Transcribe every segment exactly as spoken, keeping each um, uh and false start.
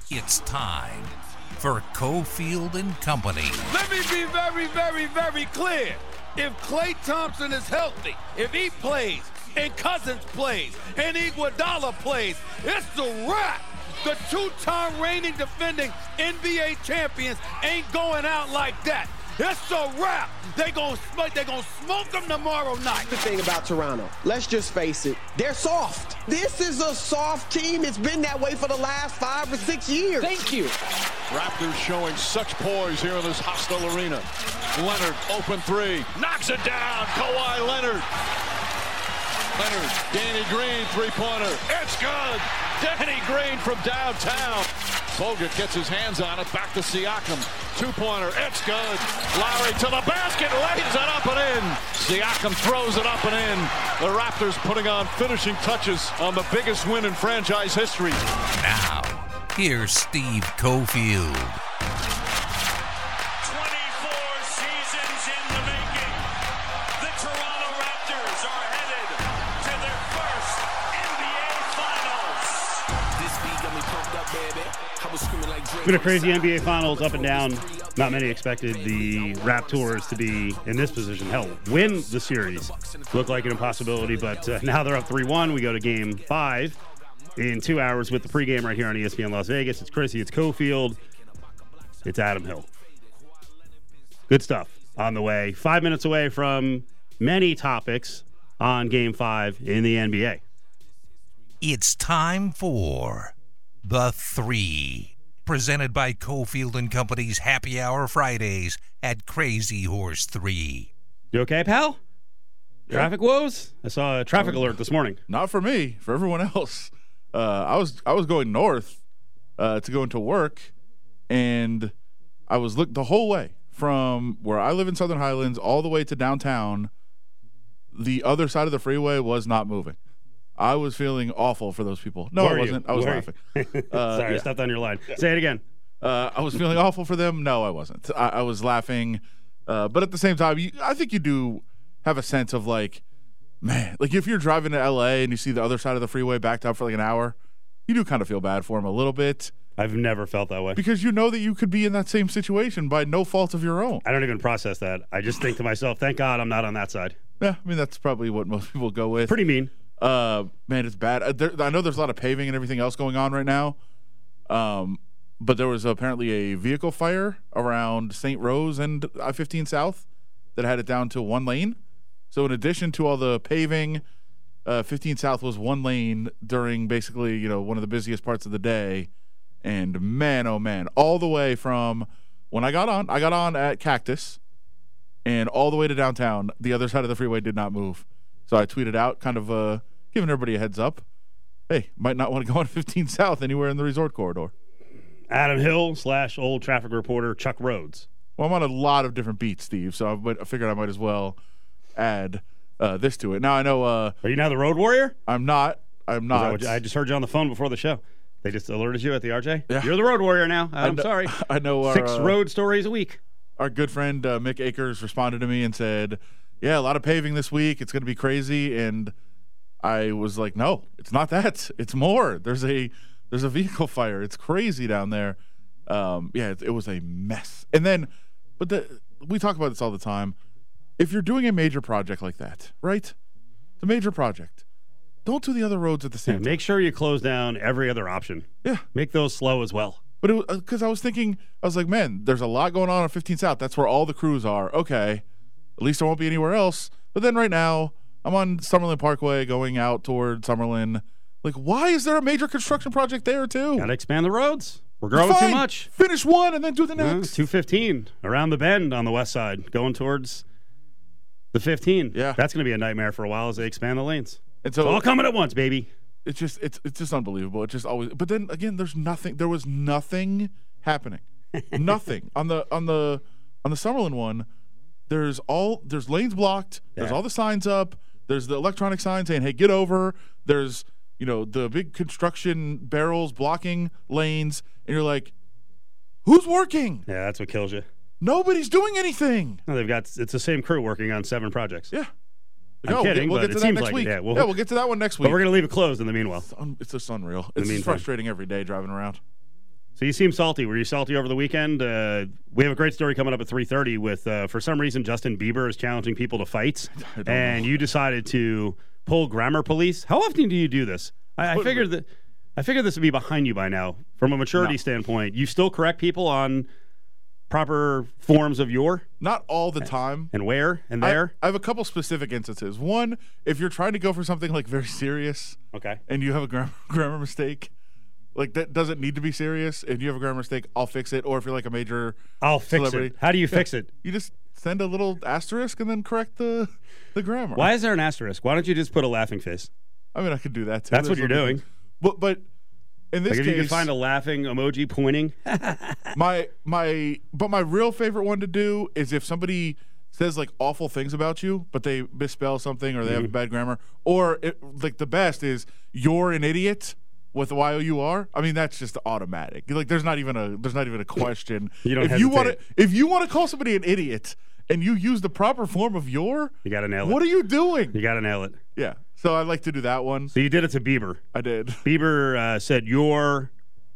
It's time for Cofield and Company. Let me be very, very, very clear. If Klay Thompson is healthy, if he plays, and Cousins plays, and Iguodala plays, it's a wrap. The two-time reigning defending N B A champions ain't going out like that. It's a wrap. They gonna smoke. They gonna smoke them tomorrow night. The thing about Toronto, let's just face it, they're soft. This is a soft team. It's been that way for the last five or six years. Thank you. Raptors showing such poise here in this hostile arena. Leonard, open three, knocks it down. Kawhi Leonard. Leonard, Danny Green, three-pointer. It's good. Danny Green from downtown. Bogut gets his hands on it. Back to Siakam. Two-pointer. It's good. Lowry to the basket. Lays it up and in. Siakam throws it up and in. The Raptors putting on finishing touches on the biggest win in franchise history. Now, here's Steve Cofield. twenty-four seasons in the making. The Toronto Raptors are headed to their first N B A Finals. This beat got me pumped up, baby. I was screaming like Drake. It's been a crazy N B A Finals, up and down. Not many expected the Raptors to be in this position. Hell, win the series. Looked like an impossibility, but uh, now they're up three one. We go to game five in two hours with the pregame right here on E S P N Las Vegas. It's Chrissy, it's Cofield, it's Adam Hill. Good stuff on the way. Five minutes away from many topics on game five in the N B A. It's time for The Three, presented by Cofield and Company's Happy Hour Fridays at Crazy Horse three. You okay, pal? Traffic woes? I saw a traffic alert this morning. Not for me, for everyone else. Uh, I was I was going north uh, to go into work, and I was look the whole way from where I live in Southern Highlands all the way to downtown. The other side of the freeway was not moving. I was feeling awful for those people. No, Were I you? wasn't. I was Were laughing. you? Uh, Sorry, I yeah. stepped on your line. Say it again. Uh, I was feeling awful for them. No, I wasn't. I, I was laughing. Uh, but at the same time, you, I think you do have a sense of like, man, like if you're driving to L A and you see the other side of the freeway backed up for like an hour, you do kind of feel bad for them a little bit. I've never felt that way. Because you know that you could be in that same situation by no fault of your own. I don't even process that. I just think to myself, thank God I'm not on that side. Yeah, I mean, that's probably what most people go with. Pretty mean. Uh, man, it's bad. Uh, there, I know there's a lot of paving and everything else going on right now. Um, but there was apparently a vehicle fire around Saint Rose and I fifteen South that had it down to one lane. So in addition to all the paving, uh, fifteen South was one lane during basically, you know, one of the busiest parts of the day. And man, oh man, all the way from when I got on, I got on at Cactus, and all the way to downtown, the other side of the freeway did not move. So I tweeted out, kind of uh, giving everybody a heads up. Hey, might not want to go on fifteen South anywhere in the resort corridor. Adam Hill slash old traffic reporter Chuck Rhodes. Well, I'm on a lot of different beats, Steve, so I, might, I figured I might as well add uh, this to it. Now I know. Uh, Are you now the road warrior? I'm not. I'm Is that not. what you- I just heard you on the phone before the show. They just alerted you at the R J? Yeah. You're the road warrior now. I'm know, sorry. I know. Our, Six uh, road stories a week. Our good friend uh, Mick Akers responded to me and said, yeah, a lot of paving this week. It's going to be crazy. And I was like, no, it's not that. It's more. There's a there's a vehicle fire. It's crazy down there. Um, yeah, it, it was a mess. And then, but the, we talk about this all the time. If you're doing a major project like that, right? It's a major project. Don't do the other roads at the same Yeah, time. make sure you close down every other option. Yeah. Make those slow as well. But it because I was thinking, I was like, man, there's a lot going on on fifteen South. That's where all the crews are. Okay, at least there won't be anywhere else. But then right now, I'm on Summerlin Parkway going out toward Summerlin. Like, why is there a major construction project there too? Got to expand the roads. We're growing Fine. too much. Finish one and then do the Yeah, next. two fifteen around the bend on the west side, going towards the fifteen. Yeah. That's going to be a nightmare for a while as they expand the lanes. And It's so all coming at once, baby. it's just it's it's just unbelievable. It just always. But then again, there's nothing. There was nothing happening. Nothing on the on the on the Summerlin one. There's all there's lanes blocked. There's Yeah. all the signs up. There's the electronic sign saying, "Hey, get over." There's you know the big construction barrels blocking lanes, and you're like, "Who's working? Yeah, that's what kills you. Nobody's doing anything." No, they've got it's the same crew working on seven projects. Yeah. I'm No, kidding, we'll but get, we'll get it to that seems next like it, week. yeah, we'll- we'll get to that one next week. But we're going to leave it closed in the meanwhile. It's, un- it's just unreal. the It's just meantime. frustrating every day driving around. So you seem salty. Were you salty over the weekend? Uh, we have a great story coming up at three thirty with, uh, for some reason, Justin Bieber is challenging people to fights, and know. you decided to pull grammar police. How often do you do this? I, I figured that I figured this would be behind you by now. From a maturity no. standpoint, you still correct people on proper forms of your? Not all the time. And where and there? I, I have a couple specific instances. One, if you're trying to go for something like very serious, okay, and you have a grammar, grammar mistake, like that doesn't need to be serious, and you have a grammar mistake, I'll fix it. Or if you're like a major I'll fix celebrity, it. How do you yeah, fix it? You just send a little asterisk and then correct the the grammar. Why is there an asterisk? Why don't you just put a laughing face? I mean, I could do that too. That's There's what you're doing. But but in this like if case, you can find a laughing emoji pointing. my my but my real favorite one to do is if somebody says like awful things about you, but they misspell something or they mm-hmm. have bad grammar, or it, like the best is you're an idiot with Y O U R. I mean, that's just automatic. Like there's not even a there's not even a question. You don't if hesitate. you want to if you want to call somebody an idiot and you use the proper form of your, you got to nail it. What are you doing? You got to nail it. Yeah. So I like to do that one. So you did it to Bieber. I did. Bieber uh, said you're.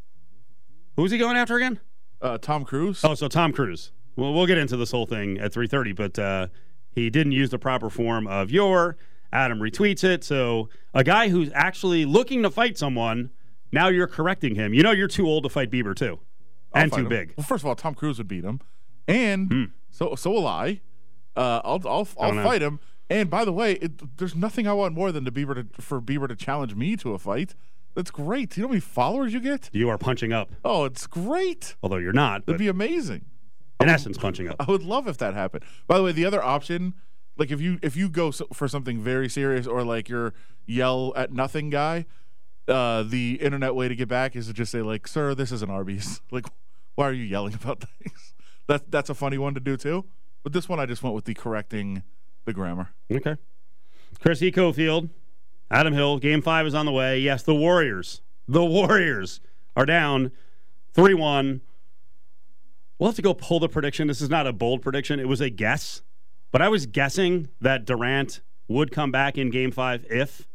Who's he going after again? Uh, Tom Cruise. Oh, so Tom Cruise. Well, we'll get into this whole thing at three thirty, but uh, he didn't use the proper form of your. Adam retweets it. So a guy who's actually looking to fight someone, now you're correcting him. You know you're too old to fight Bieber, too. I'll and too him. big. Well, first of all, Tom Cruise would beat him. And hmm. so so will I. Uh, I'll I'll, I'll fight him. And by the way, it, there's nothing I want more than to Bieber to, for Bieber to challenge me to a fight. That's great. You know how many followers you get? You are punching up. Oh, it's great. Although you're not. It'd be amazing. In essence, punching up. I would love if that happened. By the way, the other option, like if you if you go so, for something very serious or like you're yell at nothing guy, uh, the internet way to get back is to just say like, "Sir, this isn't Arby's." Like, why are you yelling about things? That's that's a funny one to do too. But this one, I just went with the correcting the grammar. Okay. Chris Ecofield, Adam Hill, game five is on the way. Yes, the Warriors. The Warriors are down three one. We'll have to go pull the prediction. This is not a bold prediction. It was a guess. But I was guessing that Durant would come back in game five if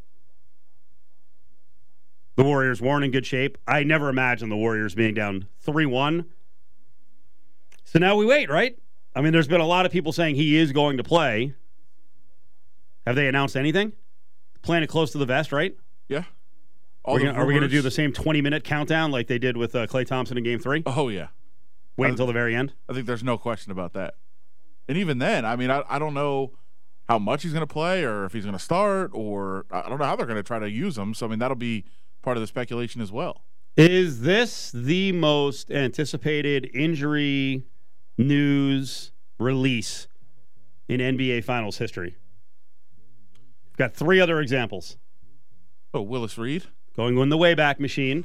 the Warriors weren't in good shape. I never imagined the Warriors being down three one. So now we wait, right? I mean, there's been a lot of people saying he is going to play. Have they announced anything? Playing it close to the vest, right? Yeah. Are we going to do the same twenty-minute countdown like they did with uh, Klay Thompson in Game three? Oh, yeah. Wait I, until the very end? I think there's no question about that. And even then, I mean, I, I don't know how much he's going to play or if he's going to start or I don't know how they're going to try to use him. So, I mean, that'll be part of the speculation as well. Is this the most anticipated injury news release in N B A Finals history? We've got three other examples. Oh, Willis Reed? Going in the Wayback Machine.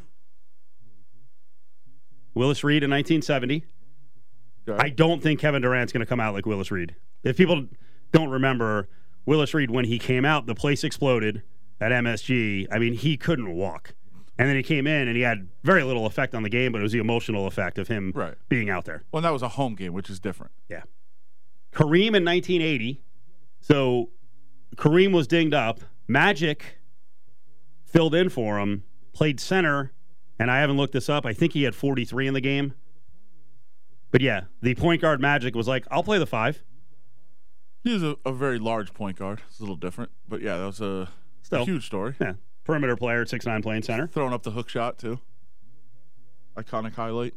Willis Reed in nineteen seventy. Okay. I don't think Kevin Durant's going to come out like Willis Reed. If people don't remember, Willis Reed, when he came out, the place exploded at M S G. I mean, he couldn't walk. And then he came in, and he had very little effect on the game, but it was the emotional effect of him right. being out there. Well, that was a home game, which is different. Yeah. Kareem in nineteen eighty. So Kareem was dinged up. Magic filled in for him, played center, and I haven't looked this up. I think he had forty-three in the game. But yeah, the point guard Magic was like, I'll play the five. He was a, a very large point guard. It's a little different. But yeah, that was a, Still, a huge story. Yeah. Perimeter player at six nine playing center. Throwing up the hook shot, too. Iconic highlight.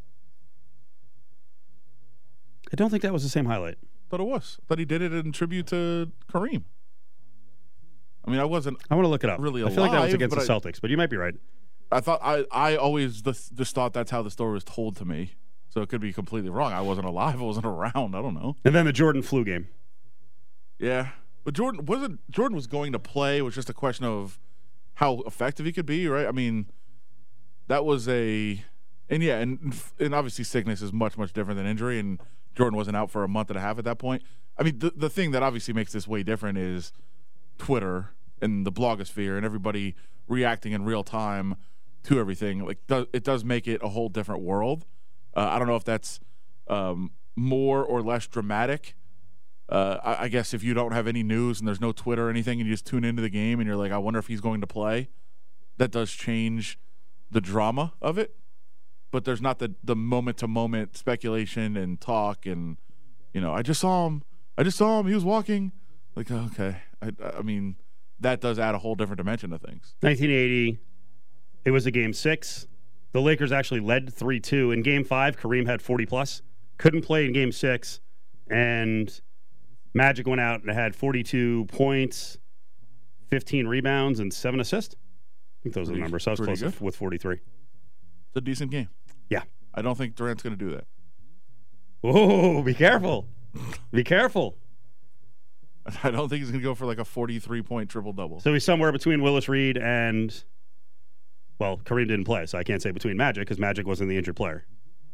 I don't think that was the same highlight. Thought it was. Thought he did it in tribute to Kareem. I mean, I wasn't I want to look it up. really I feel like that was against the I, Celtics, but you might be right. I thought I, I always just, just thought that's how the story was told to me. So it could be completely wrong. I wasn't alive. I wasn't around. I don't know. And then the Jordan flu game. Yeah. But Jordan wasn't Jordan was going to play. It was just a question of how effective he could be, right? I mean, that was a and yeah, and and obviously sickness is much, much different than injury, and Jordan wasn't out for a month and a half at that point. I mean, the the thing that obviously makes this way different is Twitter and the blogosphere and everybody reacting in real time to everything. Like, do, it does make it a whole different world. Uh, I don't know if that's um, more or less dramatic. Uh, I, I guess if you don't have any news and there's no Twitter or anything and you just tune into the game and you're like, I wonder if he's going to play, that does change the drama of it. but there's not the the moment to moment speculation and talk and you know I just saw him. I just saw him. He was walking. Like okay, I, I mean that does add a whole different dimension to things. nineteen eighty, it was a game six. The Lakers actually led three two. In game five, Kareem had forty plus. Couldn't play in game six. And Magic went out and had forty-two points, fifteen rebounds, and seven assists. I think those are the numbers. So I was close good. with forty-three. It's a decent game. Yeah. I don't think Durant's going to do that. Oh, be careful. Be careful. I don't think he's going to go for like a forty-three point triple-double. So he's somewhere between Willis Reed and, well, Kareem didn't play, so I can't say between Magic because Magic wasn't the injured player.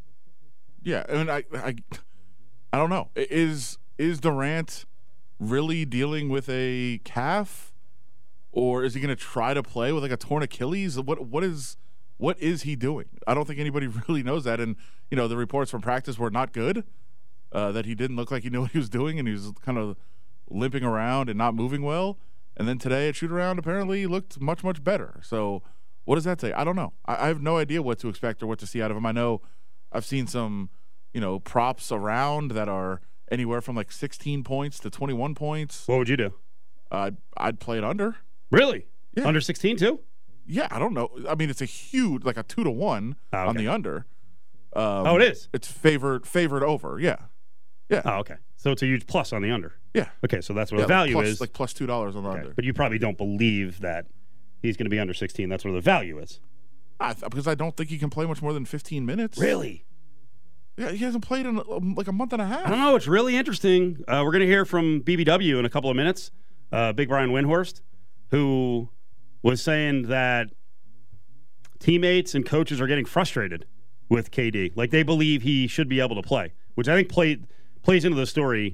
Yeah, and I, I, I don't know. Is is Durant really dealing with a calf, or is he going to try to play with like a torn Achilles? What what is what is he doing? I don't think anybody really knows that. And you know, the reports from practice were not good. Uh, that he didn't look like he knew what he was doing, and he was kind of limping around and not moving well. And then today at shoot around, apparently he looked much much better. So what does that say? I don't know. I, I have no idea what to expect or what to see out of him. I know. I've seen some, you know, props around that are anywhere from like sixteen points to twenty-one points. What would you do? Uh, I'd play it under. Really? Yeah. Under sixteen too? Yeah, I don't know. I mean, it's a huge, like a two to one Oh, okay. on the under. Um, Oh, it is? It's favored favored over. Yeah, yeah, Oh, okay. So it's a huge plus on the under. yeah. Okay, so that's what yeah the value plus, is. like plus two dollars on the Okay, under. but you probably don't believe that he's going to be under sixteen. That's where the value is. I th- because I don't think he can play much more than fifteen minutes. Really? Yeah, he hasn't played in um, like a month and a half. I don't know. It's really interesting. Uh, we're going to hear from B B W in a couple of minutes. Uh, Big Brian Windhorst, who was saying that teammates and coaches are getting frustrated with K D. Like they believe he should be able to play, which I think play, plays into the story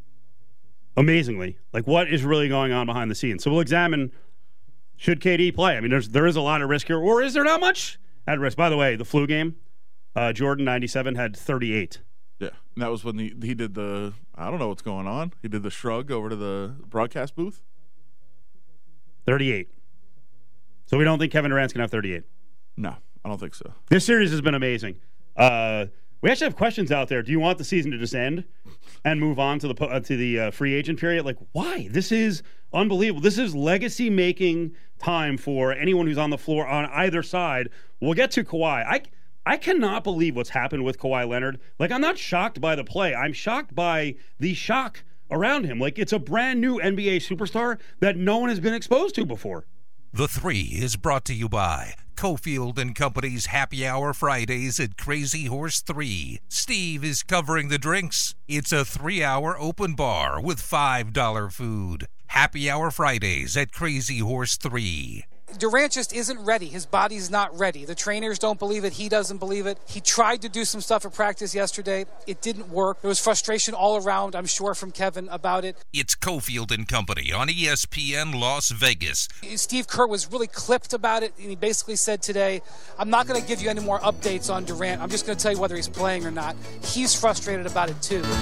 amazingly. Like what is really going on behind the scenes. So we'll examine, should K D play? I mean, there's there is a lot of risk here, or is there not much at risk? By the way, the flu game, uh, Jordan ninety-seven had thirty-eight. Yeah, and that was when he, he did the, I don't know what's going on. He did the shrug over to the broadcast booth. thirty-eight. So we don't think Kevin Durant's going to have thirty-eight. No, I don't think so. This series has been amazing. Uh, we actually have questions out there. Do you want the season to just end and move on to the uh, to the uh, free agent period? Like, why? This is unbelievable. This is legacy-making time for anyone who's on the floor on either side. We'll get to Kawhi. I I cannot believe what's happened with Kawhi Leonard. Like, I'm not shocked by the play. I'm shocked by the shock around him. Like, it's a brand new N B A superstar that no one has been exposed to before. The Three is brought to you by Cofield and Company's Happy Hour Fridays at Crazy Horse three. Steve is covering the drinks. It's a three-hour open bar with five dollars food. Happy Hour Fridays at Crazy Horse three. Durant just isn't ready. His body's not ready. The trainers don't believe it. He doesn't believe it. He tried to do some stuff at practice yesterday. It didn't work. There was frustration all around, I'm sure, from Kevin about it. It's Cofield and Company on E S P N Las Vegas. Steve Kerr was really clipped about it, and he basically said today, I'm not going to give you any more updates on Durant. I'm just going to tell you whether he's playing or not. He's frustrated about it, too.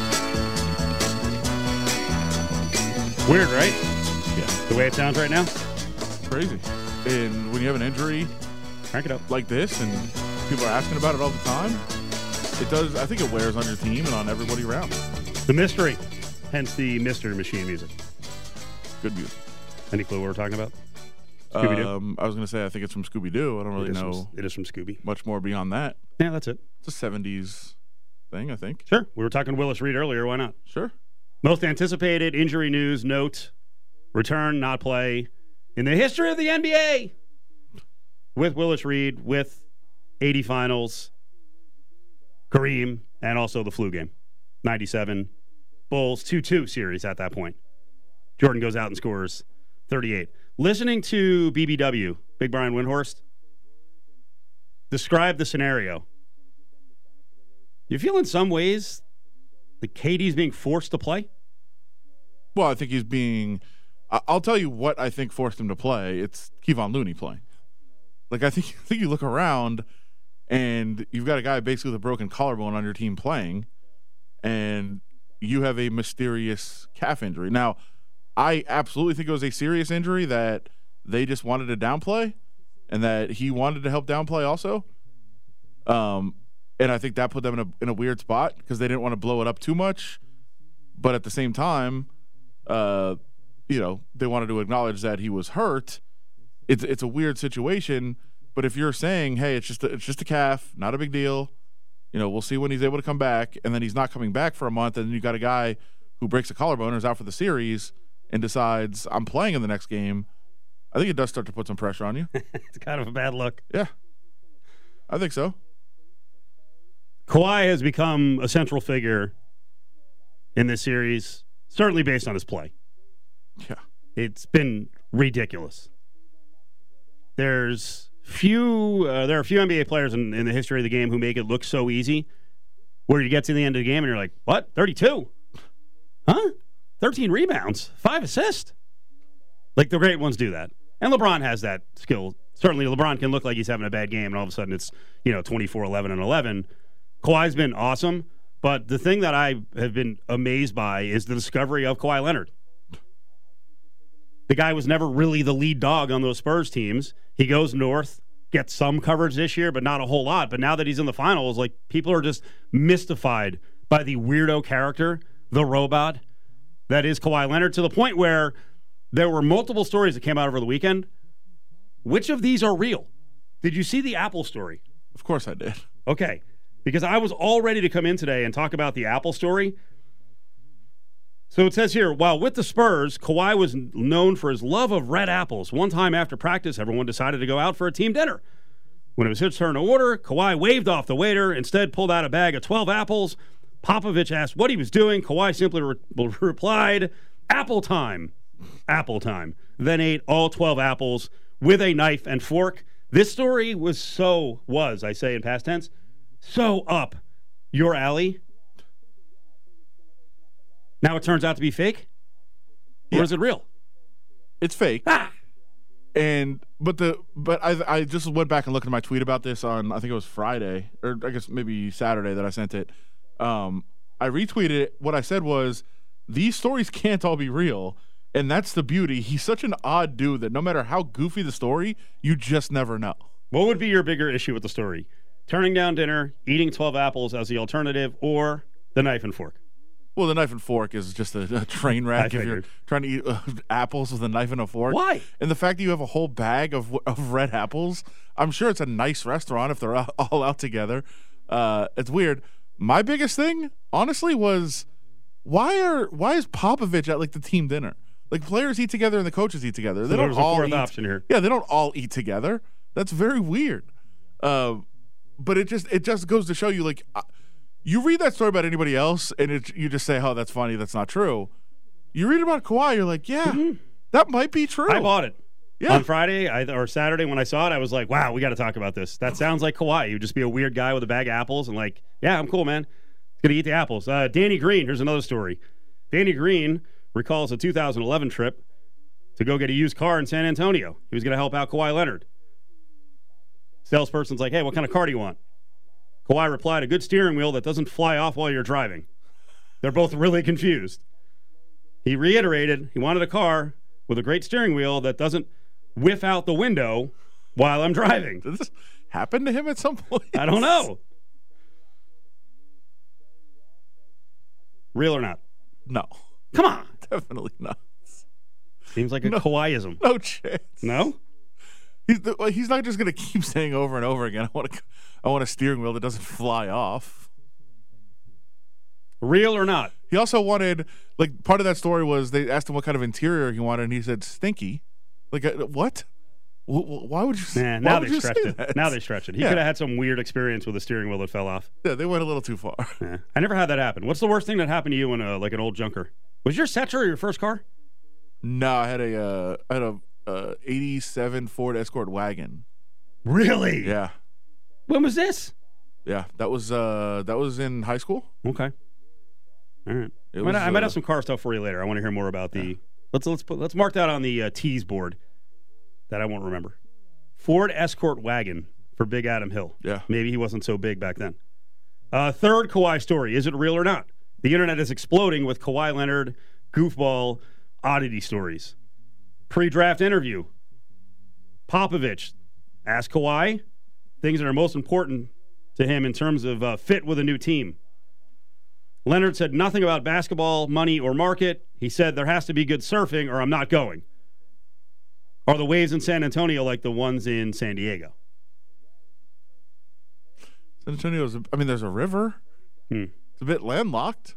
Weird, right? Yeah, The way it sounds right now? crazy. And when you have an injury Crank it up. like this and people are asking about it all the time, it does, I think it wears on your team and on everybody around. The mystery. Hence the Mystery Machine music. Good music. Any clue what we're talking about? Scooby-Doo? Um, I was going to say, I think it's from Scooby-Doo. I don't really it is know From, it is from Scooby. much more beyond that. Yeah, that's it. It's a seventies thing, I think. Sure. We were talking Willis Reed earlier. Why not? Sure. Most anticipated injury news, note, return, not play in the history of the N B A with Willis Reed, with eighty finals, Kareem, and also the flu game. ninety-seven Bulls two two series at that point. Jordan goes out and scores thirty-eight. Listening to B B W, Big Brian Windhorst, describe the scenario. You feel in some ways that K D's being forced to play? Well, I think he's being I- I'll tell you what I think forced him to play. It's Kevon Looney playing. Like, I think, I think you look around and you've got a guy basically with a broken collarbone on your team playing, and you have a mysterious calf injury. Now, I absolutely think it was a serious injury that they just wanted to downplay and that he wanted to help downplay also. Um, and I think that put them in a in a weird spot because they didn't want to blow it up too much. But at the same time, uh, you know, they wanted to acknowledge that he was hurt. It's it's a weird situation. But if you're saying, hey, it's just a, it's just a calf, not a big deal. You know, we'll see when he's able to come back, and then he's not coming back for a month, and then you got a guy who breaks a collarbone or is out for the series and decides I'm playing in the next game. I think it does start to put some pressure on you. It's kind of a bad look. Yeah, I think so. Kawhi has become a central figure in this series, certainly based on his play. Yeah. It's been ridiculous. There's few, uh, there are a few N B A players in, in the history of the game who make it look so easy, where you get to the end of the game and you're like, what, thirty-two? Huh? thirteen rebounds, five assists. Like, the great ones do that. And LeBron has that skill. Certainly, LeBron can look like he's having a bad game, and all of a sudden it's, you know, twenty-four, eleven, and eleven. Kawhi's been awesome, but the thing that I have been amazed by is the discovery of Kawhi Leonard. The guy was never really the lead dog on those Spurs teams. He goes north, gets some coverage this year, but not a whole lot. But now that he's in the finals, like, people are just mystified by the weirdo character, the robot that is Kawhi Leonard, to the point where there were multiple stories that came out over the weekend. Which of these are real? Did you see the Apple story? Of course I did. Okay, because I was all ready to come in today and talk about the Apple story. So it says here, while with the Spurs, Kawhi was known for his love of red apples. One time after practice, everyone decided to go out for a team dinner. When it was his turn to order, Kawhi waved off the waiter, instead pulled out a bag of twelve apples. Popovich asked what he was doing. Kawhi simply re- replied, apple time. Apple time. Then ate all twelve apples with a knife and fork. This story was so, was, I say in past tense, so up your alley. Now it turns out to be fake? Or Yeah. is it real? It's fake. Ah! And but the but I I just went back and looked at my tweet about this on, I think it was Friday, or I guess maybe Saturday that I sent it. Um, I retweeted it. What I said was, these stories can't all be real, and that's the beauty. He's such an odd dude that no matter how goofy the story, you just never know. What would be your bigger issue with the story? Turning down dinner, eating twelve apples as the alternative, or the knife and fork? Well, the knife and fork is just a, a train wreck I if you're figured. trying to eat uh, apples with a knife and a fork. Why? And the fact that you have a whole bag of of red apples, I'm sure it's a nice restaurant if they're all, all out together. Uh, it's weird. My biggest thing, honestly, was why are why is Popovich at like the team dinner? Like, players eat together and the coaches eat together. They So don't there's a all fourth eat, option here. Yeah, they don't all eat together. That's very weird. Uh, but it just it just goes to show you, like, uh, you read that story about anybody else and it, you just say, "Oh, that's funny. That's not true." You read about Kawhi, you're like, "Yeah, Mm-hmm. that might be true." I bought it. Yeah. On Friday I, or Saturday when I saw it, I was like, wow, we got to talk about this. That sounds like Kawhi. He would just be a weird guy with a bag of apples and like, yeah, I'm cool, man. He's going to eat the apples. Uh, Danny Green, here's another story. Danny Green recalls a two thousand eleven trip to go get a used car in San Antonio. He was going to help out Kawhi Leonard. Salesperson's like, hey, what kind of car do you want? Kawhi replied, a good steering wheel that doesn't fly off while you're driving. They're both really confused. He reiterated he wanted a car with a great steering wheel that doesn't whiff out the window while I'm driving. Did this happen to him at some point? I don't know. Real or not? No, Come on. definitely not. Seems like a No. Kawhiism. No chance. No? He's the, well, he's not just going to keep saying over and over again, I want a, I want a steering wheel that doesn't fly off. Real or not? He also wanted, like, part of that story was they asked him what kind of interior he wanted, and he said stinky. Like, uh, what? W- w- why would you say Nah, why now would they you stretched say it. that? Now they stretched it. He Yeah. could have had some weird experience with a steering wheel that fell off. Yeah, they went a little too far. Yeah. I never had that happen. What's the worst thing that happened to you in a, like an old junker? Was your Setra your first car? No, I had a, uh, I had a uh, eighty-seven Ford Escort wagon. Really? Yeah, When was this? yeah, that was uh, that was in high school. Okay. All right. It I might, was, I might uh, have some car stuff for you later. I want to hear more about the. Let's let's put let's mark that on the uh, tease board. That I won't remember. Ford Escort wagon for Big Adam Hill. Yeah. Maybe he wasn't so big back then. Uh, third Kawhi story. Is it real or not? The internet is exploding with Kawhi Leonard goofball oddity stories. Pre-draft interview. Popovich asked Kawhi things that are most important to him in terms of uh, fit with a new team. Leonard said nothing about basketball, money, or market. He said there has to be good surfing or I'm not going. Are the waves in San Antonio like the ones in San Diego? San Antonio's, I mean, there's a river. Hmm. It's a bit landlocked.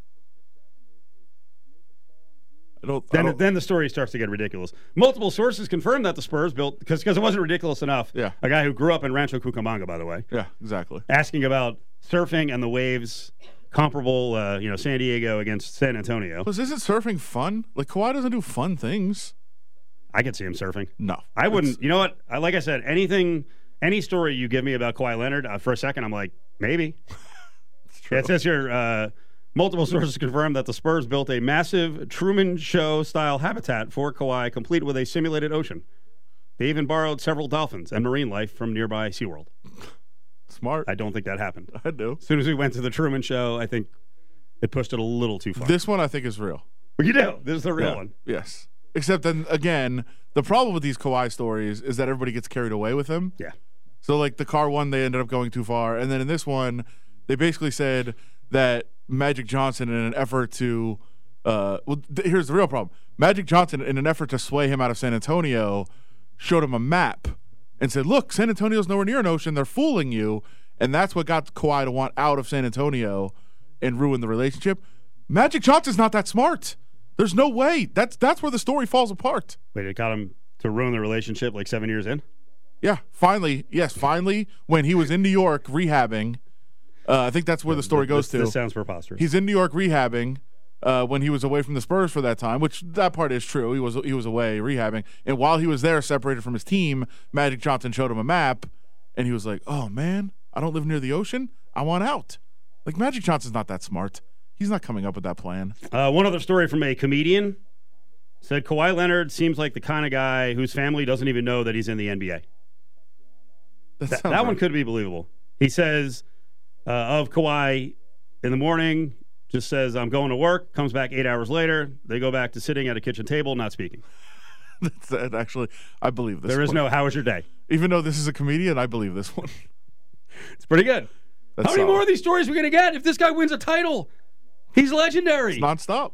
I don't, then, I don't, then the story starts to get ridiculous. Multiple sources confirmed that the Spurs built, because it wasn't ridiculous enough. Yeah. A guy who grew up in Rancho Cucamonga, by the way. Yeah, exactly. Asking about surfing and the waves comparable, uh, you know, San Diego against San Antonio. Plus, isn't surfing fun? Like, Kawhi doesn't do fun things. I could see him surfing. No. I wouldn't. You know what? I, like I said, anything, any story you give me about Kawhi Leonard, uh, for a second, I'm like, maybe. Yeah, it says here, uh, multiple sources confirmed that the Spurs built a massive Truman Show-style habitat for Kawhi, complete with a simulated ocean. They even borrowed several dolphins and marine life from nearby SeaWorld. Smart. I don't think that happened. I do. As soon as we went to the Truman Show, I think it pushed it a little too far. This one I think is real. You do. This is the real yeah. one. Yes. Except then, again, the problem with these Kawhi stories is that everybody gets carried away with him. Yeah. So, like, the car one, they ended up going too far. And then in this one, they basically said that Magic Johnson, in an effort to uh, – well, th- here's the real problem. Magic Johnson, in an effort to sway him out of San Antonio, showed him a map and said, look, San Antonio's nowhere near an ocean. They're fooling you. And that's what got Kawhi to want out of San Antonio and ruin the relationship. Magic Johnson's not that smart. There's no way. That's that's where the story falls apart. Wait, it got him to ruin the relationship like seven years in? Yeah, finally. Yes, finally, when he was in New York rehabbing, uh, I think that's where the story goes this, to. This sounds preposterous. He's in New York rehabbing uh, when he was away from the Spurs for that time, which that part is true. He was he was away rehabbing. And while he was there, separated from his team, Magic Johnson showed him a map, and he was like, oh, man, I don't live near the ocean. I want out. Like, Magic Johnson's not that smart. He's not coming up with that plan. Uh, one other story from a comedian said Kawhi Leonard seems like the kind of guy whose family doesn't even know that he's in the N B A. That, That, that one could be believable. He says uh, of Kawhi in the morning, just says, I'm going to work, comes back eight hours later. They go back to sitting at a kitchen table, not speaking. That's that actually, I believe this There is one. no, how was your day? Even though this is a comedian, I believe this one. It's pretty good. That's how many solid. more of these stories are we going to get if this guy wins a title? He's legendary. It's nonstop.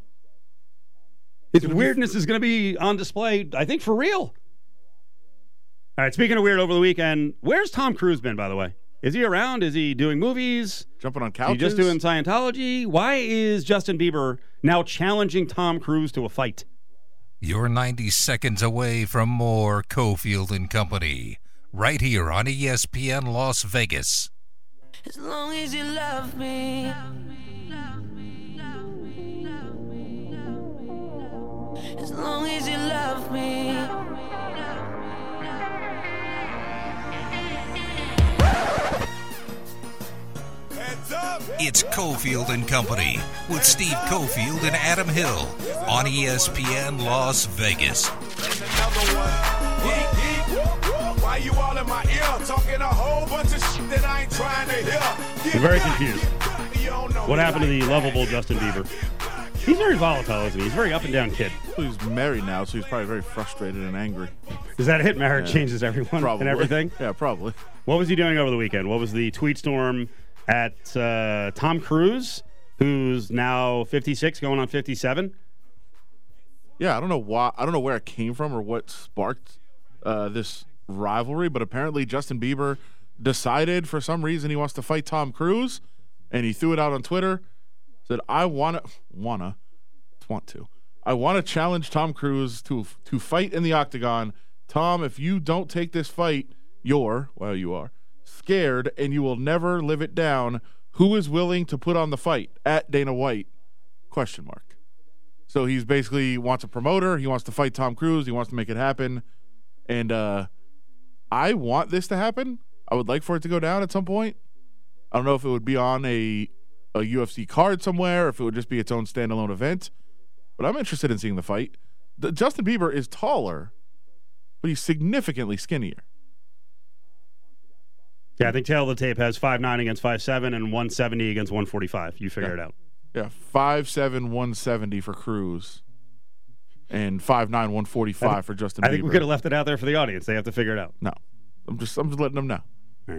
His weirdness is going to be on display, I think, for real. All right, speaking of weird over the weekend, where's Tom Cruise been, by the way? Is he around? Is he doing movies? Jumping on Is couches? he just doing Scientology? Why is Justin Bieber now challenging Tom Cruise to a fight? You're ninety seconds away from more Cofield and Company, right here on E S P N Las Vegas. As long as you love me. As long as you love me. It's Cofield and Company with Steve Cofield and Adam Hill on E S P N Las Vegas. Why you all in my ear talking a whole bunch of shit that I ain't trying to hear? I'm very confused. What happened to the lovable Justin Bieber? He's very volatile, isn't he? He's a very up and down kid. Well, he's married now, so he's probably very frustrated and angry. Is that it? Marriage Yeah. changes everyone Probably. and everything? Yeah, probably. What was he doing over the weekend? What was the tweet storm at uh, Tom Cruise, who's now fifty-six, going on fifty-seven? Yeah, I don't know why. I don't know where it came from or what sparked uh, this rivalry, but apparently Justin Bieber decided for some reason he wants to fight Tom Cruise, and he threw it out on Twitter. Said, "I wanna, wanna, want to, I want to challenge Tom Cruise to to fight in the octagon. Tom, if you don't take this fight, you're well, you are scared, and you will never live it down. Who is willing to put on the fight? At Dana White? Question mark." So he's basically wants a promoter. He wants to fight Tom Cruise. He wants to make it happen. And uh, I want this to happen. I would like for it to go down at some point. I don't know if it would be on a, a U F C card somewhere, or if it would just be its own standalone event. But I'm interested in seeing the fight. The, Justin Bieber is taller, but he's significantly skinnier. Yeah, I think Tail of the Tape has five nine against five seven and one seventy against one forty-five. You figure Yeah. it out. Yeah, five seven, one seventy for Cruz, and five nine, one forty-five for Justin Bieber. I think we could have left it out there for the audience. They have to figure it out. No, I'm just I'm just letting them know. All right.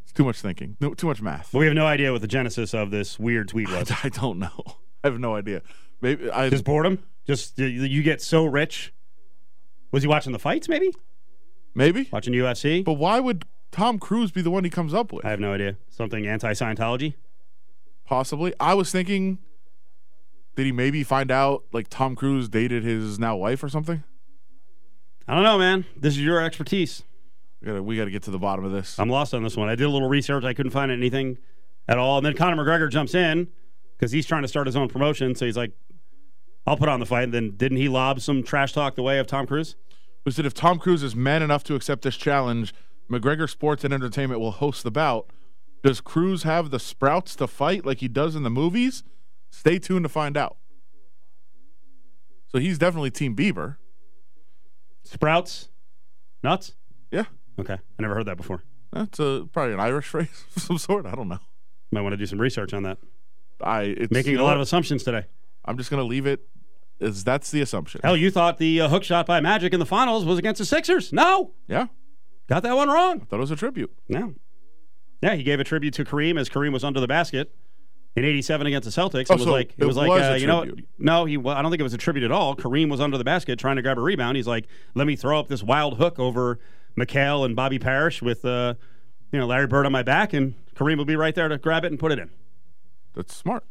It's too much thinking. No, too much math. But we have no idea what the genesis of this weird tweet was. I, I don't know. I have no idea. Maybe I just boredom. Just you, you get so rich. Was he watching the fights? Maybe. Maybe watching U F C. But why would Tom Cruise be the one he comes up with? I have no idea. Something anti-Scientology? Possibly. I was thinking, did he maybe find out like Tom Cruise dated his now wife or something? I don't know, man. This is your expertise. We gotta, we gotta get to the bottom of this. I'm lost on this one. I did a little research. I couldn't find anything at all. And then Conor McGregor jumps in because he's trying to start his own promotion. So he's like, I'll put on the fight. And then didn't he lob some trash talk the way of Tom Cruise? Who said if Tom Cruise is man enough to accept this challenge, McGregor Sports and Entertainment will host the bout. Does Cruise have the sprouts to fight like he does in the movies? Stay tuned to find out. So he's definitely Team Bieber. Sprouts? Nuts? Yeah. Okay. I never heard that before. That's a, probably an Irish phrase of some sort. I don't know. Might want to do some research on that. I it's, Making a lot of assumptions today. I'm just going to leave it as that's the assumption. Hell, you thought the uh, hook shot by Magic in the finals was against the Sixers. No. Yeah. Got that one wrong. I thought it was a tribute. No. Yeah, he gave a tribute to Kareem as Kareem was under the basket in eighty-seven against the Celtics. Oh, it was so like it, it was like was uh, a you know tribute. no he I don't think it was a tribute at all. Kareem was under the basket trying to grab a rebound. He's like, let me throw up this wild hook over McHale and Bobby Parrish with uh, you know Larry Bird on my back, and Kareem will be right there to grab it and put it in. That's smart.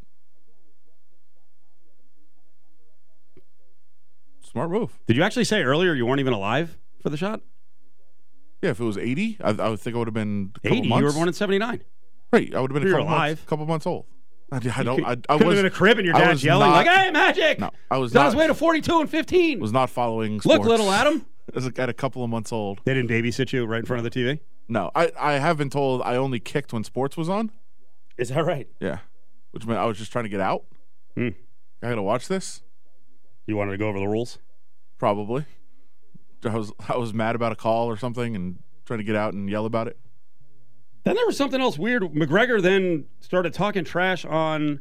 Smart move. Did you actually say earlier you weren't even alive for the shot? Yeah, if it was eighty, I, I would think I would have been a couple eighty. months. You were born in seventy-nine. Right, I would have been a You're couple alive. months, couple months old. I, I don't. You I, could, I could was have been in a crib and your I dad's was yelling not, like, "Hey, Magic!" No, I was He's on not. his way to forty-two and fifteen. Was not following sports. Look, little Adam. I was at a couple of months old. They didn't babysit you right in front of the T V? No, I, I have been told I only kicked when sports was on. Is that right? Yeah, which meant I was just trying to get out. Hmm. I got to watch this. You wanted to go over the rules? Probably. I was I was mad about a call or something and trying to get out and yell about it. Then there was something else weird. McGregor then started talking trash on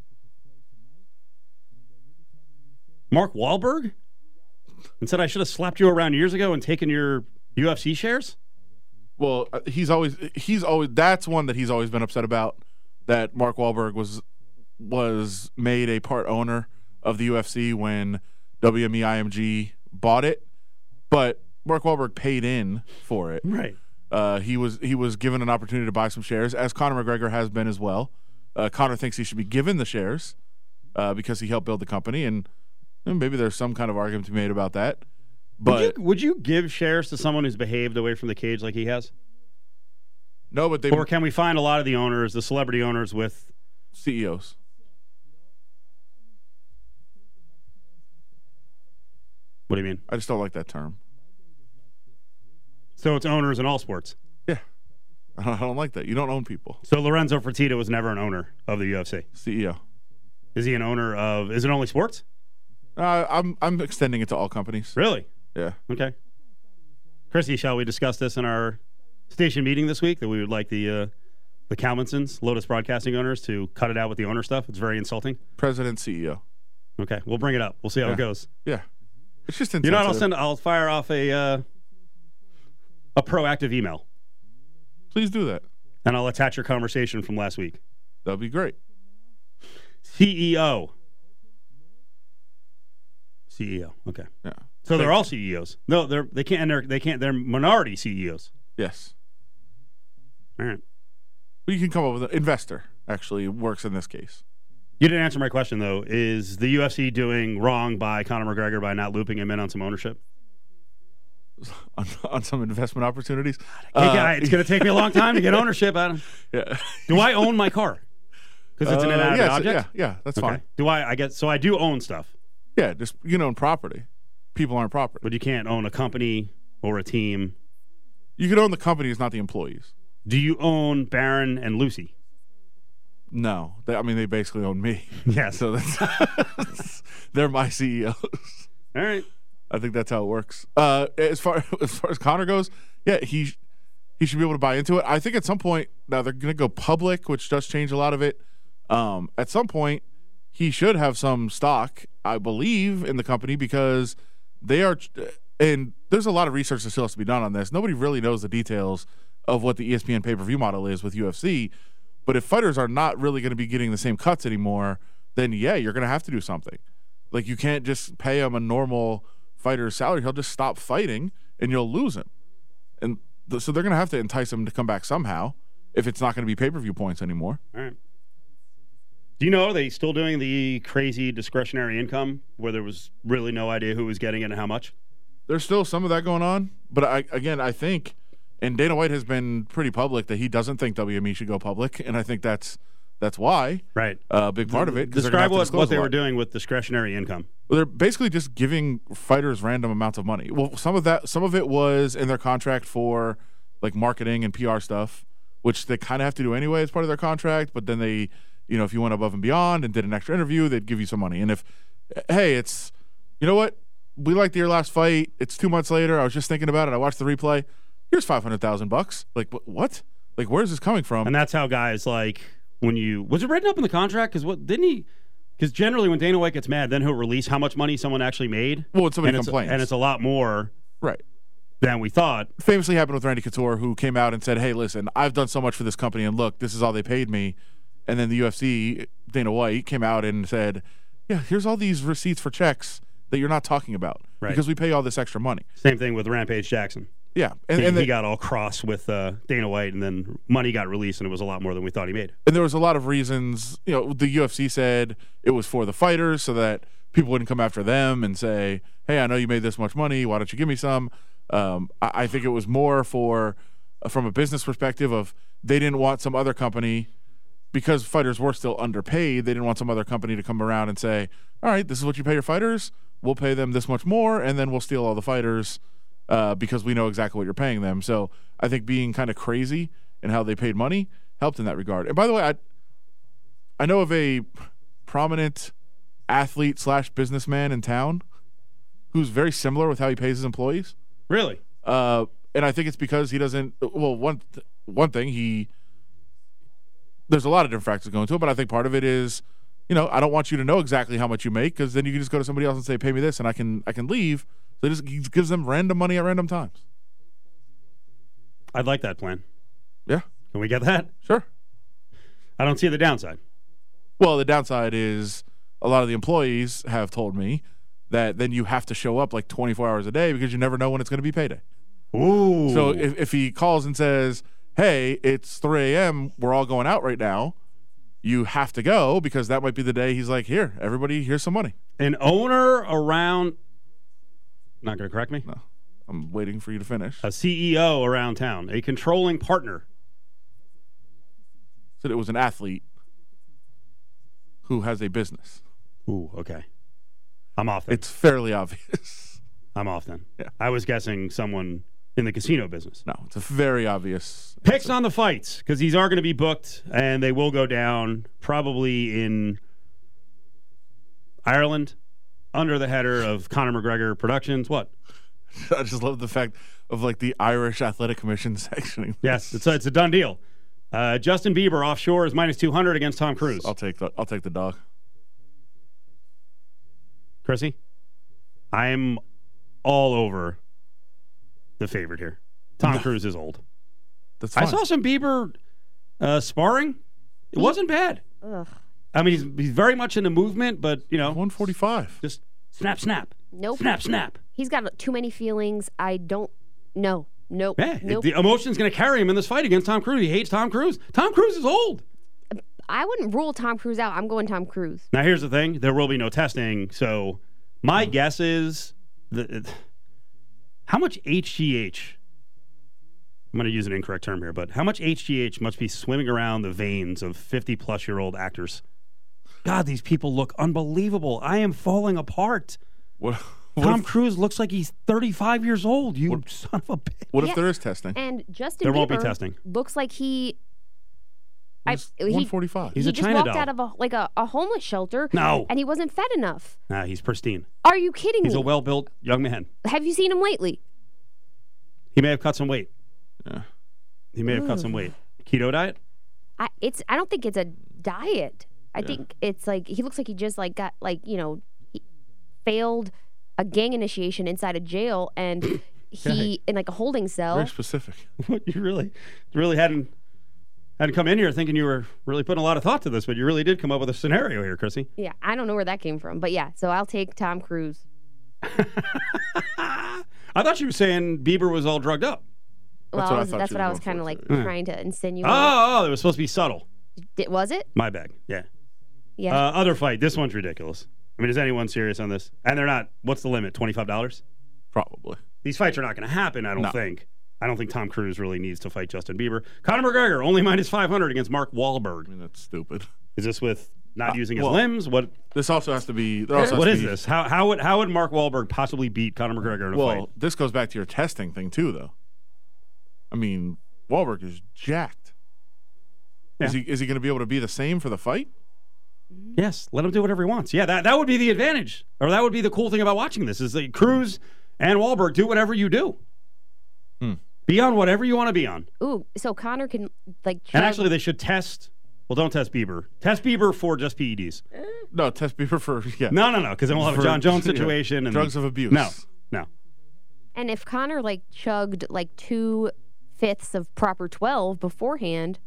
Mark Wahlberg and said I should have slapped you around years ago and taken your U F C shares. Well, uh, he's always he's always that's one that he's always been upset about, that Mark Wahlberg was was made a part owner of the U F C when W M E I M G bought it, but Mark Wahlberg paid in for it. Right. Uh, he was he was given an opportunity to buy some shares, as Conor McGregor has been as well. Uh, Conor thinks he should be given the shares uh, because he helped build the company, and, and maybe there's some kind of argument to be made about that. But would you, would you give shares to someone who's behaved away from the cage like he has? No, but they or can we find a lot of the owners, the celebrity owners, with C E Os? What do you mean? I just don't like that term. So it's owners in all sports. Yeah, I don't, I don't like that. You don't own people. So Lorenzo Fertitta was never an owner of the U F C. C E O. Is he an owner of? Is it only sports? Uh, I'm I'm extending it to all companies. Really? Yeah. Okay. Christy, shall we discuss this in our station meeting this week? That we would like the uh, the Calmansons, Lotus Broadcasting owners, to cut it out with the owner stuff. It's very insulting. President, C E O. Okay, we'll bring it up. We'll see how yeah. it goes. Yeah. It's just insensitive. You know what? I'll send. I'll fire off a uh, a proactive email. Please do that. And I'll attach your conversation from last week. That'll be great. C E O. C E O. Okay. Yeah. So they're all C E Os. No, they're they can't. They're, they can't. They're minority C E Os. Yes. All right. Well, you can come up with an investor. Actually, works in this case. You didn't answer my question though. Is the U F C doing wrong by Conor McGregor by not looping him in on some ownership? on, on some investment opportunities. Uh, it's going to take me a long time to get ownership, Adam. Yeah. Do I own my car? Because it's an Uh, inanimate yes, object? Yeah, yeah, that's Okay. fine. Do I, I guess, so I do own stuff. Yeah, just you own property. People aren't property. But you can't own a company or a team. You can own the companies, not the employees. Do you own Barron and Lucy? No. They, I mean, they basically own me. Yeah. So that's they're my C E Os. All right. I think that's how it works. Uh, as far as far as Conor goes, yeah, he he should be able to buy into it. I think at some point, now they're going to go public, which does change a lot of it. Um, at some point, he should have some stock, I believe, in the company because they are, and there's a lot of research that still has to be done on this. Nobody really knows the details of what the E S P N pay-per-view model is with U F C. But if fighters are not really going to be getting the same cuts anymore, then yeah, you're going to have to do something. Like, you can't just pay him a normal fighter's salary. He'll just stop fighting and you'll lose him. And th- so they're going to have to entice him to come back somehow if it's not going to be pay-per-view points anymore. All right. Do you know, are they still doing the crazy discretionary income where there was really no idea who was getting it and how much? There's still some of that going on. But I, again, I think, and Dana White has been pretty public that he doesn't think W M E should go public. And I think that's that's why. Right. A uh, big part of it. Describe what, what they were doing with discretionary income. Well, they're basically just giving fighters random amounts of money. Well, some of that, some of it was in their contract for like marketing and P R stuff, which they kind of have to do anyway as part of their contract. But then they, you know, if you went above and beyond and did an extra interview, they'd give you some money. And if, hey, it's, you know what, we liked your last fight. It's two months later. I was just thinking about it. I watched the replay. Here's five hundred thousand bucks. Like what? Like where's this coming from? And that's how guys like when you was it written up in the contract? Because what didn't he? Because generally when Dana White gets mad, then he'll release how much money someone actually made. Well, when somebody and complains, it's, and it's a lot more, right, than we thought. Famously happened with Randy Couture, who came out and said, "Hey, listen, I've done so much for this company, and look, this is all they paid me." And then the U F C, Dana White, came out and said, "Yeah, here's all these receipts for checks that you're not talking about right. because we pay all this extra money." Same thing with Rampage Jackson. Yeah, and, he, and the, he got all cross with uh, Dana White, and then money got released, and it was a lot more than we thought he made. And there was a lot of reasons. You know, the U F C said it was for the fighters so that people wouldn't come after them and say, "Hey, I know you made this much money. Why don't you give me some?" Um, I, I think it was more for, uh, from a business perspective, of they didn't want some other company, because fighters were still underpaid. They didn't want some other company to come around and say, "All right, this is what you pay your fighters. We'll pay them this much more, and then we'll steal all the fighters." Uh, because we know exactly what you're paying them. So I think being kind of crazy in how they paid money helped in that regard. And by the way, I I know of a prominent athlete slash businessman in town who's very similar with how he pays his employees. Really? Uh, and I think it's because he doesn't. Well, one one thing he there's a lot of different factors going to it, but I think part of it is, you know, I don't want you to know exactly how much you make, because then you can just go to somebody else and say, "Pay me this," and I can I can leave. So just, he gives them random money at random times. I'd like that plan. Yeah. Can we get that? Sure. I don't see the downside. Well, the downside is a lot of the employees have told me that then you have to show up like twenty-four hours a day because you never know when it's going to be payday. Ooh. So if, if he calls and says, "Hey, it's three a.m., we're all going out right now," you have to go, because that might be the day he's like, "Here, everybody, here's some money." An owner around... Not going to correct me? No. I'm waiting for you to finish. A C E O around town. A controlling partner. Said it was an athlete who has a business. Ooh, okay. I'm off then. It's fairly obvious. I'm off then. Yeah. I was guessing someone in the casino business. No, it's a very obvious Picks answer. on the fights, because these are going to be booked, and they will go down probably in Ireland, under the header of Conor McGregor Productions. What? I just love the fact of like the Irish Athletic Commission sectioning. Yes, it's a, it's a done deal. Uh, Justin Bieber offshore is minus two hundred against Tom Cruise. I'll take the I'll take the dog. Chrissy, I'm all over the favorite here. Tom No. Cruise is old. That's fine. I saw some Bieber uh, sparring. It wasn't bad. Ugh. I mean, he's, he's very much into movement, but, you know. one forty-five. Just snap, snap. Nope. Snap, snap. He's got too many feelings. I don't know. Nope. Yeah, nope. the emotion's going to carry him in this fight against Tom Cruise. He hates Tom Cruise. Tom Cruise is old. I wouldn't rule Tom Cruise out. I'm going Tom Cruise. Now, here's the thing. There will be no testing, so my guess is that how much H G H, I'm going to use an incorrect term here, but how much H G H must be swimming around the veins of fifty-plus-year-old actors? God, these people look unbelievable. I am falling apart. What, what Tom if, Cruise looks like he's thirty-five years old, you What- son of a bitch. What if Yeah. there is testing? And Justin There Bieber won't be testing. looks like he I, It's he, one forty-five. He's he a just China walked doll. out of a like a, a homeless shelter. No. And he wasn't fed enough. Nah, he's pristine. Are you kidding He's me? a well-built young man. Have you seen him lately? He may have cut some weight. Yeah. He may have cut some weight. Keto diet? I it's I don't think it's a diet. I think it's like he looks like he just like got like, you know, he failed a gang initiation inside a jail and he in like a holding cell. Very specific. You really, really hadn't hadn't come in here thinking you were really putting a lot of thought to this, but you really did come up with a scenario here, Chrissy. Yeah, I don't know where that came from, but yeah. So I'll take Tom Cruise. I thought you were saying Bieber was all drugged up. Well, That's what I was, thought that's she what was I was going kind of for, like too. trying to insinuate. Oh, oh, it was supposed to be subtle. Did, was it? My bad. Yeah. Yeah. Uh, other fight. This one's ridiculous. I mean, is anyone serious on this? And they're not. What's the limit? twenty-five dollars? Probably. These fights are not going to happen, I don't No. think. I don't think Tom Cruise really needs to fight Justin Bieber. Conor McGregor, only minus five hundred against Mark Wahlberg. I mean, that's stupid. Is this with not Uh, using his well, limbs? What This also has to be. there also What has is to be- this? How, how, would, how would Mark Wahlberg possibly beat Conor McGregor in a Well, fight? this goes back to your testing thing, too, though. I mean, Wahlberg is jacked. Is Yeah. he, is he going to be able to be the same for the fight? Yes, let him do whatever he wants. Yeah, that, that would be the advantage. Or that would be the cool thing about watching this is that Cruz and Wahlberg do whatever you do. Hmm. Be on whatever you want to be on. Ooh, so Connor can like. Chug. And actually, they should test. Well, don't test Bieber. Test Bieber for just P E Ds. No, test Bieber for. Yeah. No, no, no, because then we'll have a For- John Jones yeah, situation. and drugs of abuse. No, no. And if Connor like chugged like two fifths of proper twelve beforehand,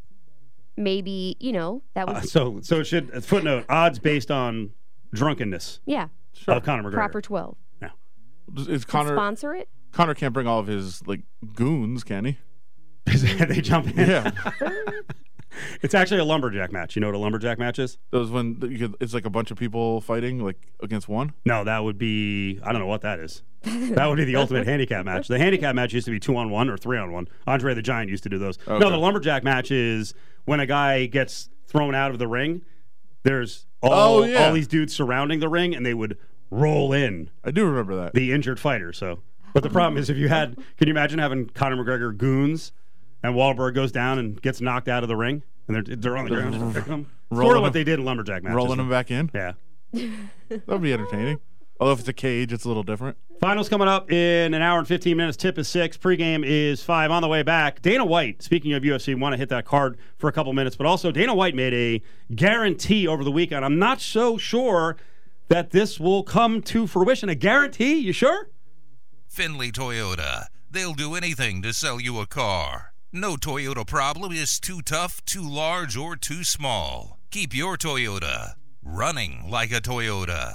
maybe you know that would. Uh, be, so, so it should uh, footnote odds based on drunkenness yeah, of Conor McGregor. proper twelve. Is Could Connor. sponsor it. Connor can't bring all of his like goons, can he? They jump in. Yeah. It's actually a lumberjack match. You know what a lumberjack match is? Those when you could, it's like a bunch of people fighting like against one. No, that would be, I don't know what that is. That would be the ultimate handicap match. The handicap match used to be two on one or three on one. Andre the Giant used to do those. Okay. No, the lumberjack match is when a guy gets thrown out of the ring, there's all, Oh, yeah. all these dudes surrounding the ring, and they would roll in I do remember that. the injured fighter. So, but the problem is if you had, can you imagine having Conor McGregor goons and Wahlberg goes down and gets knocked out of the ring? And they're, they're on the ground. Just pick them. Sort Rolling of what him- they did in lumberjack matches. Rolling him back in. Yeah. That would be entertaining. Although if it's a cage, it's a little different. Finals coming up in an hour and fifteen minutes. Tip is six. Pregame is five. On the way back, Dana White, speaking of U F C, want to hit that card for a couple minutes. But also, Dana White made a guarantee over the weekend. I'm not so sure that this will come to fruition. A guarantee? You sure? Finley Toyota. They'll do anything to sell you a car. No Toyota problem is too tough, too large, or too small. Keep your Toyota running like a Toyota.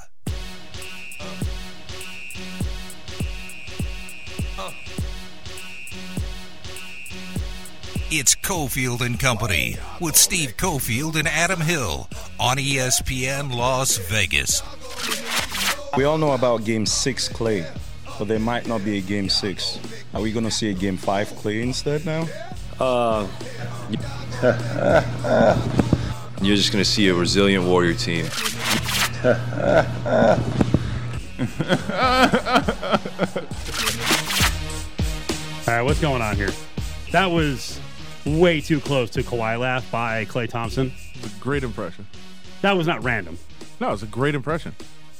It's Cofield and Company with Steve Cofield and Adam Hill on E S P N Las Vegas. We all know about game six Clay, but there might not be a game six. Are we going to see a game five Clay instead now? Uh, you're just going to see a resilient Warrior team. All right, what's going on here? That was way too close to Kawhi laugh by Klay Thompson. It's a great impression. That was not random. No, it's a great impression.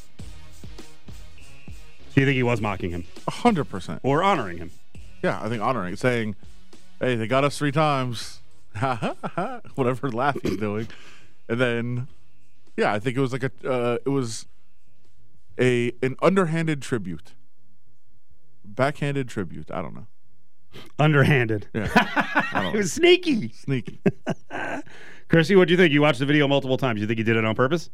Do you think he was mocking him? A hundred percent. Or honoring him? Yeah, I think honoring, saying, "Hey, they got us three times." Whatever laugh he's doing, and then, yeah, I think it was like a, uh, it was a an underhanded tribute, backhanded tribute. I don't know. Underhanded. Yeah, I don't It know. was sneaky. Sneaky. Chrissy, what do you think? You watched the video multiple times. You think he did it on purpose?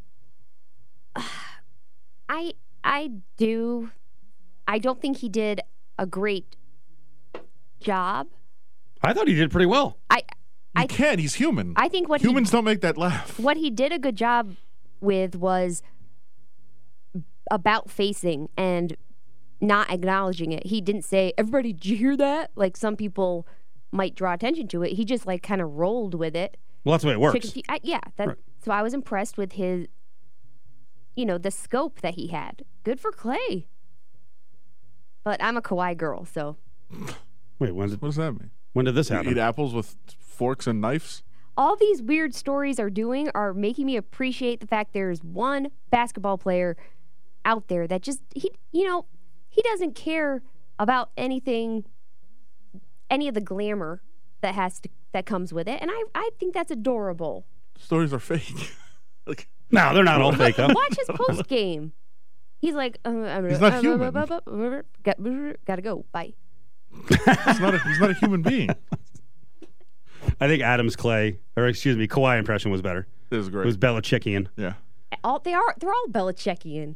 I I do. I don't think he did a great job. I thought he did pretty well. I You can. He's human. I think what humans he, don't make that laugh. What he did a good job with was about facing and not acknowledging it. He didn't say, "Everybody, did you hear that?" Like some people might draw attention to it. He just like kind of rolled with it. Well, that's the way it works. To confu- I, yeah. That, Right. So I was impressed with his, you know, the scope that he had. Good for Clay. But I'm a Kawhi girl, so. Wait, when did, What does that mean? when did this You happen? eat apples with forks and knives? All these weird stories are doing are making me appreciate the fact there's one basketball player out there that just he you know he doesn't care about anything, any of the glamour that has to that comes with it, and I I think that's adorable. Stories are fake. like, No, they're not all fake, though. Watch his post game. He's like, uh, He's not human. Got, gotta go. Bye. he's, not a, he's not a human being. I think Adam's Clay, or excuse me, Kawhi impression was better. It was great. It was Belichickian. Yeah. All they are. They're all Belichickian.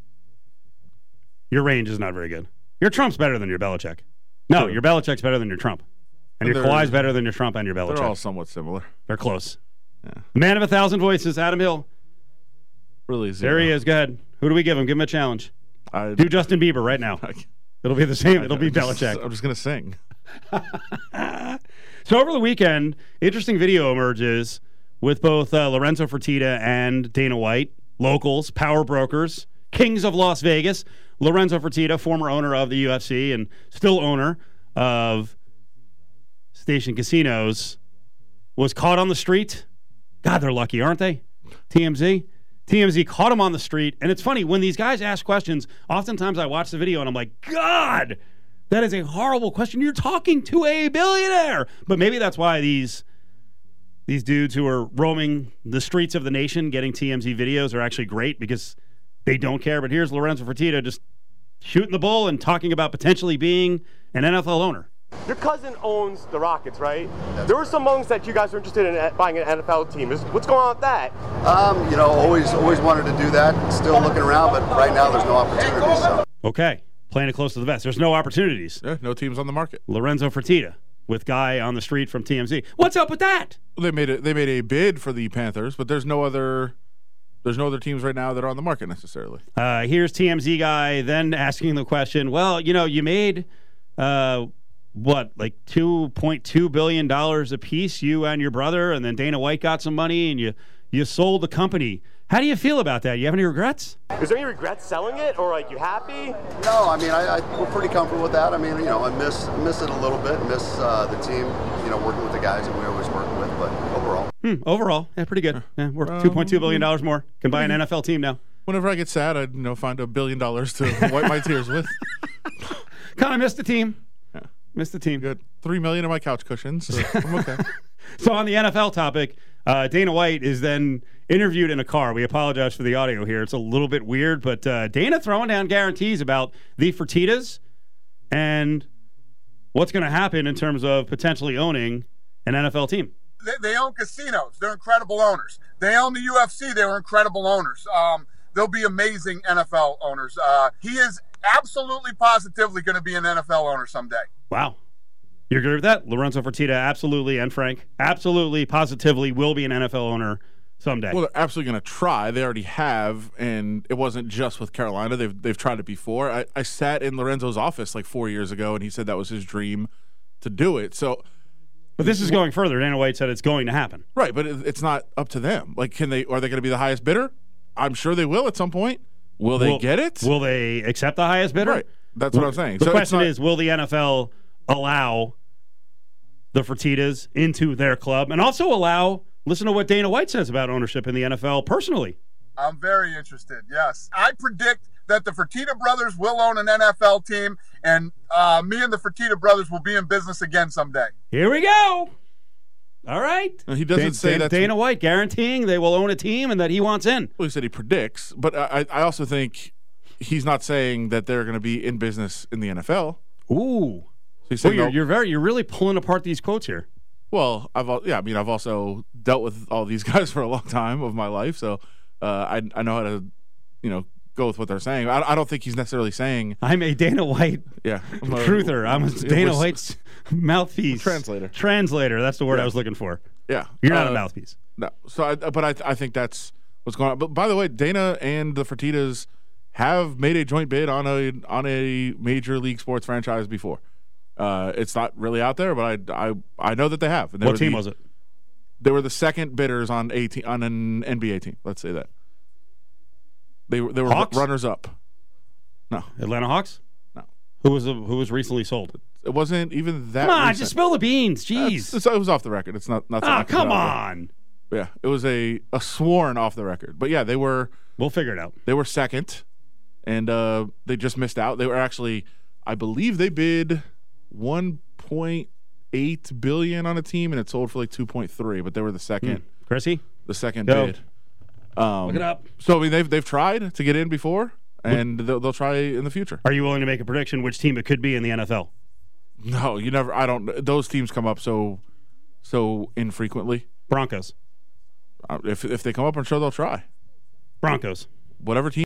Your range is not very good. Your Trump's better than your Belichick. No, your Belichick's better than your Trump. And your Kawhi's better than your Trump and your Belichick. They're all somewhat similar. They're close. Yeah. Man of a thousand voices, Adam Hill. Really zero. There he is. Go ahead. Who do we give him? Give him a challenge. I, Do Justin Bieber right now. It'll be the same. It'll be I'm just- Belichick. I'm just going to sing. So over the weekend, interesting video emerges with both uh, Lorenzo Fertitta and Dana White, locals, power brokers, kings of Las Vegas. Lorenzo Fertitta, former owner of the U F C and still owner of Station Casinos, was caught on the street. God, they're lucky, aren't they? T M Z. T M Z caught him on the street. And it's funny, when these guys ask questions, oftentimes I watch the video and I'm like, God, that is a horrible question. You're talking to a billionaire. But maybe that's why these these dudes who are roaming the streets of the nation getting T M Z videos are actually great because they don't care. But here's Lorenzo Fertitta just shooting the bull and talking about potentially being an N F L owner. Your cousin owns the Rockets, right? There were some moments that you guys were interested in buying an N F L team. Is- What's going on with that? Um, you know, always always wanted to do that. Still looking around, but right now there's no opportunities. So. Okay, playing it close to the vest. There's no opportunities. Yeah, no teams on the market. Lorenzo Fertitta with guy on the street from T M Z. What's up with that? They made a, they made a bid for the Panthers, but there's no other there's no other teams right now that are on the market necessarily. Uh, here's T M Z guy then asking the question, well, you know, you made, uh, what, like two point two billion dollars a piece, you and your brother, and then Dana White got some money, and you, you sold the company. How do you feel about that? You have any regrets? Is there any regrets selling it, or like you happy? No, I mean, I, I we're pretty comfortable with that. I mean, you know, I miss miss it a little bit, miss uh, the team, you know, working with the guys that we always work with, but overall. Hmm, overall, yeah, pretty good. Yeah, worth um, two point two billion dollars more. Can buy an N F L team now. Whenever I get sad, I'd you know find a billion dollars to wipe my tears with. Kind of missed the team. Yeah. Missed the team. Got three million in my couch cushions. So I'm okay. So on the N F L topic, uh, Dana White is then interviewed in a car. We apologize for the audio here. It's a little bit weird, but uh, Dana throwing down guarantees about the Fertittas and what's going to happen in terms of potentially owning an N F L team. They, they own casinos. They're incredible owners. They own the U F C. They were incredible owners. Um, they'll be amazing N F L owners. Uh, he is absolutely positively going to be an N F L owner someday. Wow. You agree with that? Lorenzo Fertitta, absolutely, and Frank, absolutely, positively will be an N F L owner someday. Well, they're absolutely going to try. They already have, and it wasn't just with Carolina. They've they've tried it before. I, I sat in Lorenzo's office like four years ago, and he said that was his dream to do it. So, but this is going further. Dana White said it's going to happen. Right, but it, it's not up to them. Like, can they? Are they going to be the highest bidder? I'm sure they will at some point. Will they will, get it? Will they accept the highest bidder? Right. That's what I'm saying. The so question not, is, will the N F L allow the Fertittas into their club and also allow, listen to what Dana White says about ownership in the N F L personally. I'm very interested, yes. I predict that the Fertitta brothers will own an N F L team, and uh, me and the Fertitta brothers will be in business again someday. Here we go. All right. He doesn't Dan, say Dan, that. Dana White guaranteeing they will own a team and that he wants in. Well, he said he predicts, but I, I also think he's not saying that they're going to be in business in the N F L. Ooh. So he's well, saying you're, you're very, you're really pulling apart these quotes here. Well, I've yeah, I mean, I've also dealt with all these guys for a long time of my life, so uh, I I know how to, you know, go with what they're saying. I, I don't think he's necessarily saying I'm a Dana White yeah I'm a, truther. I'm a Dana White's mouthpiece translator. Translator. That's the word yeah. I was looking for. Yeah, you're not uh, a mouthpiece. No. So, I, but I I think that's what's going on. But by the way, Dana and the Fertittas have made a joint bid on a on a major league sports franchise before. Uh, it's not really out there, but I, I, I know that they have. And they what team the, was it? They were the second bidders on a te- on an N B A team. Let's say that. They were they were Hawks? runners up. No, Atlanta Hawks. No, who was a, who was recently sold? It wasn't even that. Come on, recent. just spill the beans. Jeez, it's, it was off the record. It's not. not oh, come on. Yeah, it was a, a sworn off the record. But yeah, they were. We'll figure it out. They were second, and uh, they just missed out. They were actually, I believe, they bid one point eight billion on a team, and it sold for like two point three. But they were the second. Mm. Chrissy, the second Go. bid. Um, Look it up. So I mean, they've they've tried to get in before, and they'll, they'll try in the future. Are you willing to make a prediction which team it could be in the N F L? No, you never. I don't. Those teams come up so so infrequently. Broncos. Uh, if if they come up, I'm sure they'll try. Broncos. Whatever team.